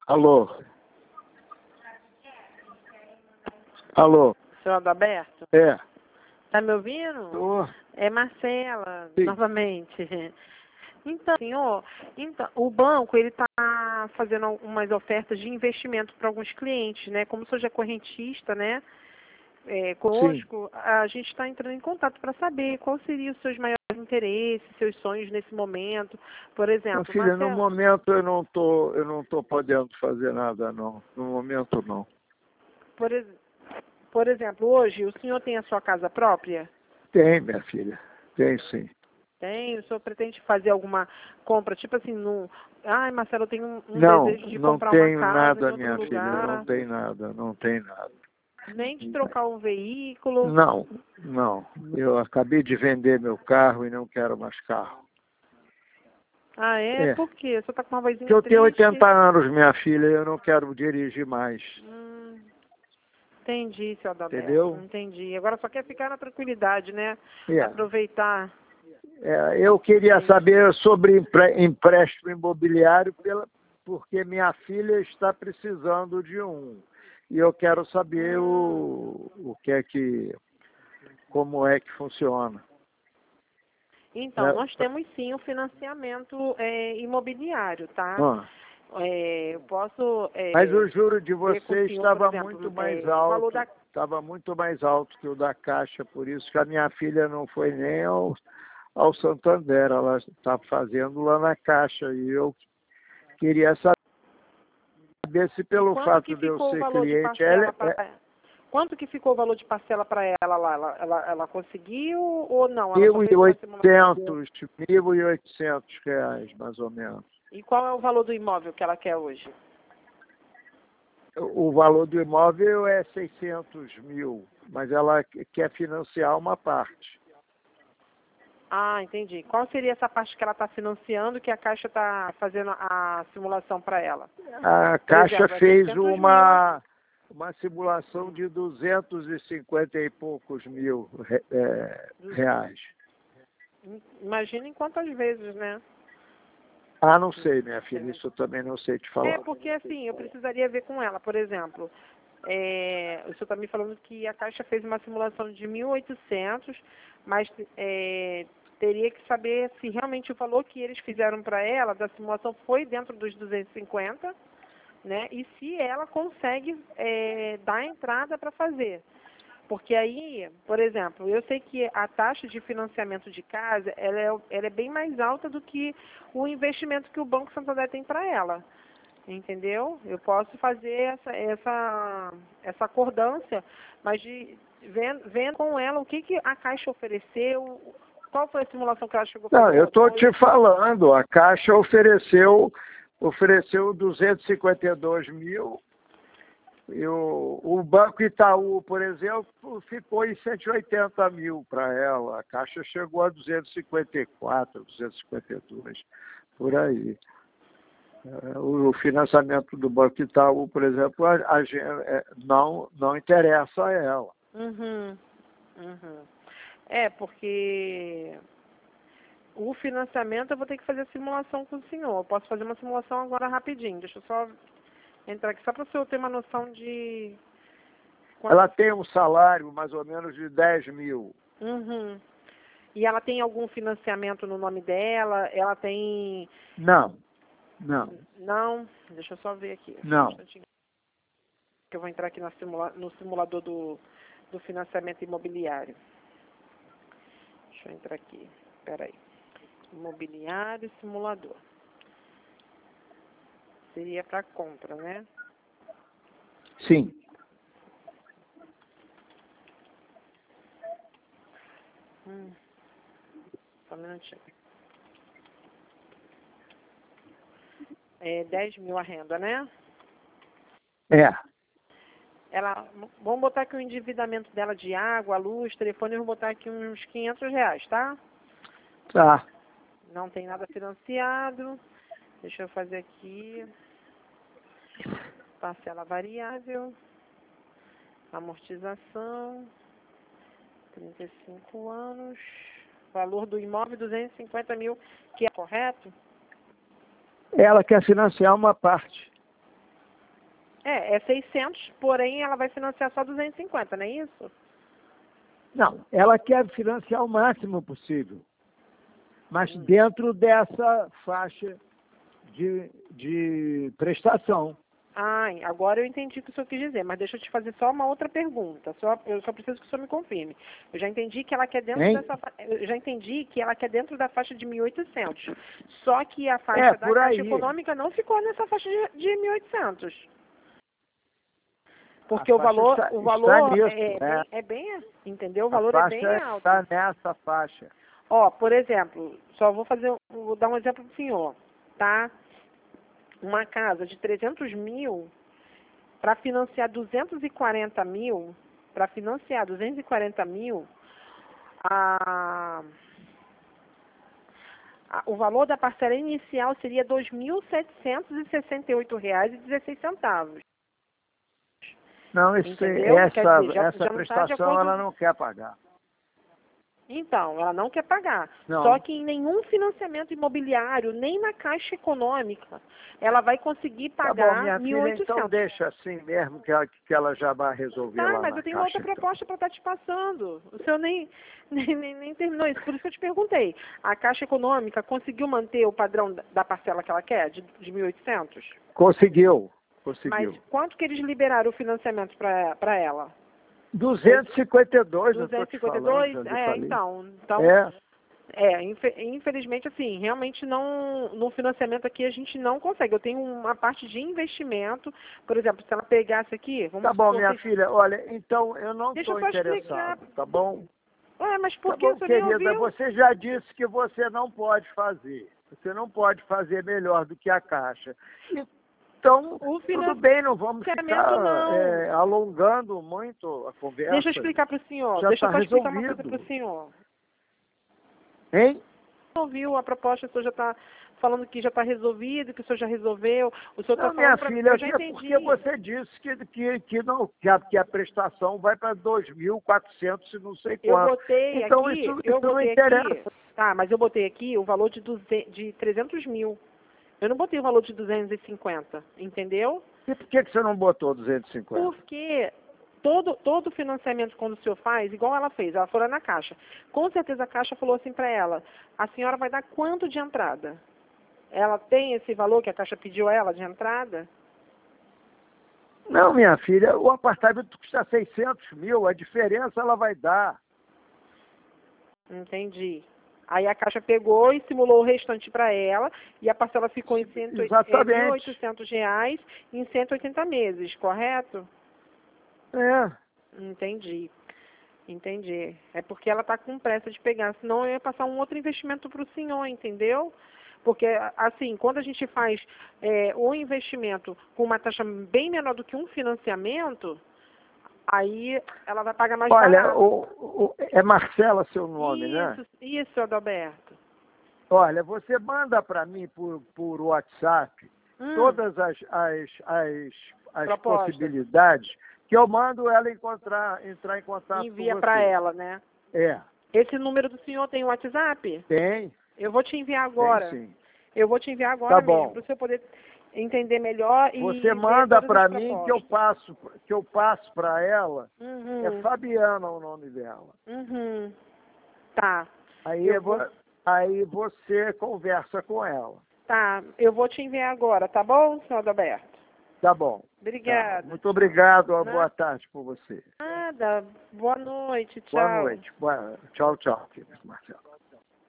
Alô? Alô? Senhor Adalberto? É. Tá me ouvindo? Tô. É Marcela, Sim. novamente. Então, senhor, o banco, ele está fazendo umas ofertas de investimento para alguns clientes, né? Como o senhor já é correntista, né? Conosco, a gente está entrando em contato para saber quais seriam os seus maiores interesses, seus sonhos nesse momento. Por exemplo, Minha filha, no Marcela, momento eu não tô podendo fazer nada, não. No momento, não. por exemplo, hoje o senhor tem a sua casa própria? Tem, minha filha. Tem, sim. Tem? O senhor pretende fazer alguma compra, tipo assim, ai, Marcelo, eu tenho um Não, desejo de não comprar uma tenho casa em nada, outro minha filha. Não lugar, tem nada, não tem nada. nem de trocar um veículo. Não, não. Eu acabei de vender meu carro e não quero mais carro. Ah, é? É. Por quê? O senhor tá com uma Porque vozinha eu tenho triste? 80 anos, minha filha, e eu não quero dirigir mais. Entendi, seu Adalberto, Entendeu? entendi. Agora só quer ficar na tranquilidade, né? É. Aproveitar. Eu queria saber sobre empréstimo imobiliário porque minha filha está precisando de um. E eu quero saber como é que funciona. Então, nós temos sim um financiamento imobiliário, tá? Ah, Eu posso mas o juro de ver com o vocês senhor, por estava exemplo, muito mais o valor alto. da... Estava muito mais alto que o da Caixa, por isso que a minha filha não foi nem ao Santander, ela está fazendo lá na Caixa. E eu queria saber se pelo Quanto fato que de eu ficou o ser valor de cliente, parcela para... Quanto que ficou o valor de parcela para ela lá? Ela conseguiu ou não? Ela só fez uma simulação? 1.800 reais, mais ou menos. E qual é o valor do imóvel que ela quer hoje? O valor do imóvel é 600 mil, mas ela quer financiar uma parte. Ah, entendi. Qual seria essa parte que ela está financiando que a Caixa está fazendo a simulação para ela? A Por Caixa exemplo, é fez 600 mil. uma simulação de 250 e poucos mil reais. Imagina em quantas vezes, né? Ah, não sei, minha filha, isso eu também não sei te falar. Porque assim, eu precisaria ver com ela, por exemplo, o senhor está me falando que a Caixa fez uma simulação de 1.800, mas teria que saber se realmente o valor que eles fizeram para ela da simulação foi dentro dos 250, né? E se ela consegue dar entrada para fazer. Porque aí, por exemplo, eu sei que a taxa de financiamento de casa, ela é bem mais alta do que o investimento que o Banco Santander tem para ela. Entendeu? Eu posso fazer essa acordância, mas vendo com ela o que a Caixa ofereceu, qual foi a simulação que ela chegou a fazer? Não, eu estou te falando, a Caixa ofereceu 252 mil. E o Banco Itaú, por exemplo, ficou em 180 mil para ela. A Caixa chegou a 254, 252, por aí. O financiamento do Banco Itaú, por exemplo, não interessa a ela. Uhum. Porque o financiamento eu vou ter que fazer a simulação com o senhor. Eu posso fazer uma simulação agora rapidinho. Deixa eu só entrar aqui, só para o senhor ter uma noção de... Ela tem um salário mais ou menos de 10 mil. Uhum. E ela tem algum financiamento no nome dela? Ela tem... Não. Não? Deixa eu só ver aqui. Não. Um instantinho. Que eu vou entrar aqui no simulador do financiamento imobiliário. Deixa eu entrar aqui. Espera aí. Imobiliário, simulador. Seria para compra, né? Sim. Só um minutinho. 10 mil a renda, né? Vamos botar aqui o endividamento dela de água, luz, telefone, vamos botar aqui uns 500 reais, tá? Tá. Não tem nada financiado. Deixa eu fazer aqui. Parcela variável. Amortização. 35 anos. Valor do imóvel, 250 mil, que é correto? Ela quer financiar uma parte. É 600, porém ela vai financiar só 250, não é isso? Não, ela quer financiar o máximo possível, mas dentro dessa faixa de prestação. Ah, agora eu entendi o que o senhor quis dizer, mas deixa eu te fazer só uma outra pergunta. Eu só preciso que o senhor me confirme. Eu já entendi que ela quer dentro eu já entendi que ela quer dentro da faixa de 1.800. Só que a faixa da Caixa Econômica não ficou nessa faixa de 1.800. Porque o valor é bem, entendeu? O valor é bem alto. Está nessa faixa. Ó, por exemplo, vou dar um exemplo para o senhor, tá? Uma casa de 300 mil, para financiar 240 mil, o valor da parcela inicial seria R$ 2.768,16. Não, essa prestação ela não quer pagar. Então, ela não quer pagar. Não. Só que em nenhum financiamento imobiliário, nem na Caixa Econômica, ela vai conseguir pagar Tá bom, minha filha, 1.800. então deixa assim mesmo que ela já vai resolver lá Mas na eu tenho Caixa, outra proposta para estar te passando. O senhor nem terminou isso, por isso que eu te perguntei. A Caixa Econômica conseguiu manter o padrão da parcela que ela quer, de 1.800? Conseguiu. Mas quanto que eles liberaram o financiamento para ela? 252, 252? Então, infelizmente, assim, realmente não, no financiamento aqui a gente não consegue. Eu tenho uma parte de investimento, por exemplo, se ela pegasse aqui, vamos Tá bom, supor, minha filha, olha, então eu não estou interessado, explicar. tá bom? Mas por Tá que bom, você nem querida, ouviu? você já disse que você não pode fazer. Você não pode fazer melhor do que a Caixa. Então, tudo bem, não vamos ficar alongando muito a conversa. Deixa eu explicar para o senhor. Já está explicar uma resolvido. coisa para o senhor. Hein? Ouviu a proposta, o senhor já está falando que já está resolvido, que o senhor já resolveu. O senhor está falando minha filha, eu já entendi. porque você disse que a prestação vai para 2.400 e não sei quanto. Eu botei então, aqui, isso não interessa. Aqui. Tá, mas eu botei aqui o valor de 300 mil. Eu não botei o valor de 250, entendeu? E por que você não botou 250? Porque todo financiamento, quando o senhor faz, igual ela fez, ela foi lá na Caixa. Com certeza a Caixa falou assim para ela, a senhora vai dar quanto de entrada? Ela tem esse valor que a Caixa pediu a ela de entrada? Não, minha filha, o apartamento custa 600 mil, a diferença ela vai dar. Entendi. Aí a Caixa pegou e simulou o restante para ela e a parcela ficou em R$ 1.800 em 180 meses, correto? Entendi. É porque ela está com pressa de pegar, senão eu ia passar um outro investimento para o senhor, entendeu? Porque, assim, quando a gente faz um investimento com uma taxa bem menor do que um financiamento, aí ela vai pagar mais barato. É Marcela seu nome, né? Isso, Adalberto. Olha, você manda para mim por WhatsApp todas as possibilidades que eu mando ela entrar em contato com você. Envia para ela, né? Esse número do senhor tem WhatsApp? Tem. Eu vou te enviar agora. Tem, sim. Eu vou te enviar agora mesmo, para você poder entender melhor e você manda para mim que eu passo para ela. É Fabiana o nome dela. Tá. Aí você conversa com ela. Tá, eu vou te enviar agora, tá bom, senhor Adalberto? Tá bom. Obrigada. Tá. Muito obrigado, boa tarde por você. Nada, boa noite, tchau. Boa noite. Tchau, Marcelo.